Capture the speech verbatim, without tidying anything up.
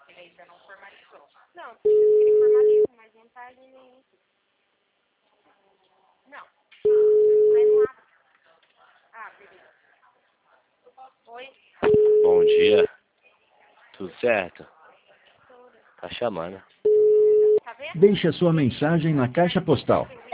Ele ainda não formalizou. Não, ele formaliza, mas não tá ali nenhum. Não. Mas não abre. Ah, beleza. Oi? Bom dia. Tudo certo? Tá chamando. Tá vendo? Deixe a sua mensagem na caixa postal